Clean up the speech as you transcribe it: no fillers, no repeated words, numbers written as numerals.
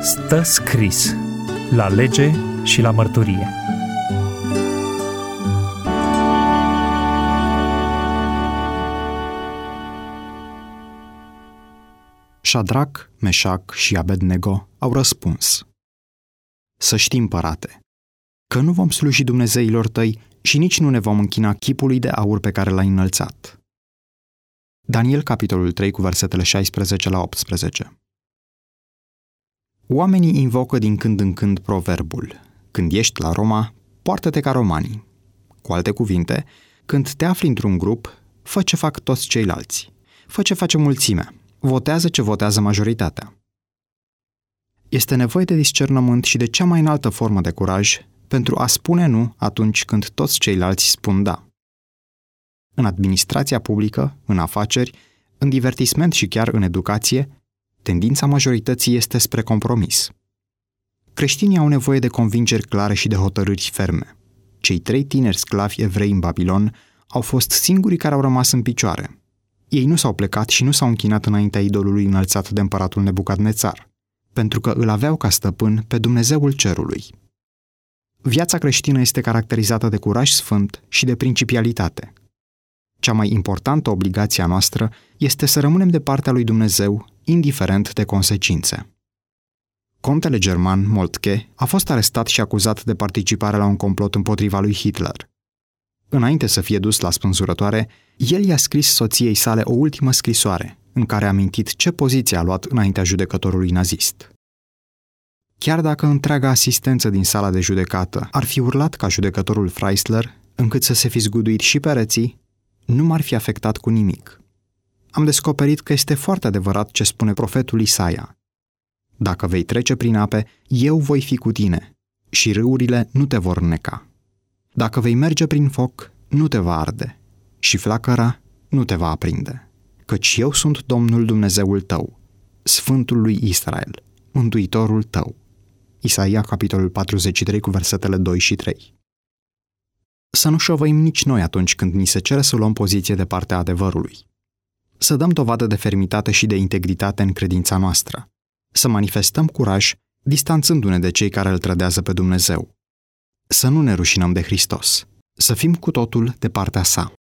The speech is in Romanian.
Stă scris la lege și la mărturie. Șadrac, Meșac și Abednego au răspuns: Să știi, împărate, că nu vom sluji dumnezeilor tăi și nici nu ne vom închina chipului de aur pe care l-ai înălțat. Daniel, capitolul 3, cu versetele 16 la 18. Oamenii invocă din când în când proverbul: când ești la Roma, poartă-te ca romanii. Cu alte cuvinte, când te afli într-un grup, fă ce fac toți ceilalți. Fă ce face mulțimea. Votează ce votează majoritatea. Este nevoie de discernământ și de cea mai înaltă formă de curaj pentru a spune nu atunci când toți ceilalți spun da. În administrația publică, în afaceri, în divertisment și chiar în educație, tendința majorității este spre compromis. Creștinii au nevoie de convingeri clare și de hotărâri ferme. Cei 3 tineri sclavi evrei în Babilon au fost singurii care au rămas în picioare. Ei nu s-au plecat și nu s-au închinat înaintea idolului înălțat de împăratul Nebucadnețar, pentru că îl aveau ca stăpân pe Dumnezeul cerului. Viața creștină este caracterizată de curaj sfânt și de principialitate. Cea mai importantă obligație a noastră este să rămânem de partea lui Dumnezeu, indiferent de consecințe. Contele german Moltke a fost arestat și acuzat de participare la un complot împotriva lui Hitler. Înainte să fie dus la spânzurătoare, el i-a scris soției sale o ultimă scrisoare, în care a amintit ce poziție a luat înaintea judecătorului nazist. Chiar dacă întreaga asistență din sala de judecată ar fi urlat ca judecătorul Freisler, încât să se fi zguduit și pereții, nu m-ar fi afectat cu nimic. Am descoperit că este foarte adevărat ce spune profetul Isaia: Dacă vei trece prin ape, eu voi fi cu tine și râurile nu te vor înneca. Dacă vei merge prin foc, nu te va arde și flacăra nu te va aprinde. Căci eu sunt Domnul Dumnezeul tău, Sfântul lui Israel, Mântuitorul tău. Isaia, capitolul 43, cu versetele 2 și 3. Să nu șovăim nici noi atunci când ni se cere să luăm poziție de partea adevărului. Să dăm dovadă de fermitate și de integritate în credința noastră. Să manifestăm curaj, distanțându-ne de cei care îl trădează pe Dumnezeu. Să nu ne rușinăm de Hristos. Să fim cu totul de partea sa.